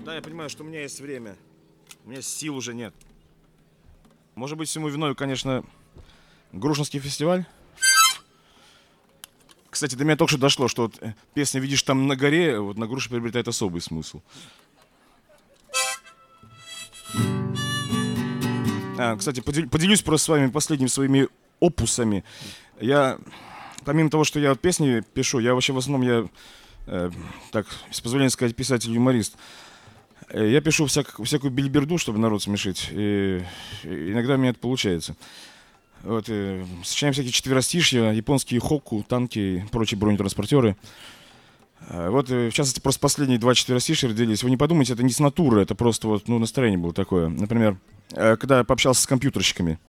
Да, я понимаю, что у меня есть время. У меня сил уже нет. Может быть, всему виной, конечно, Грушинский фестиваль? Кстати, до меня только что дошло, что вот песня «Видишь там на горе» вот на груши приобретает особый смысл. Кстати, поделюсь просто с вами последними своими опусами. Я, помимо того, что я вот песни пишу, я вообще в основном, так, с позволения сказать, писатель-юморист. Я пишу всякую бильберду, чтобы народ смешить. И иногда у меня это получается. Вот, сочиняем всякие четверостишья, японские хокку, танки и прочие бронетранспортеры. Вот, в частности, просто последние два четверостишья родились. Вы не подумайте, это не с натуры, это просто вот, ну, настроение было такое. Например, когда я пообщался с компьютерщиками.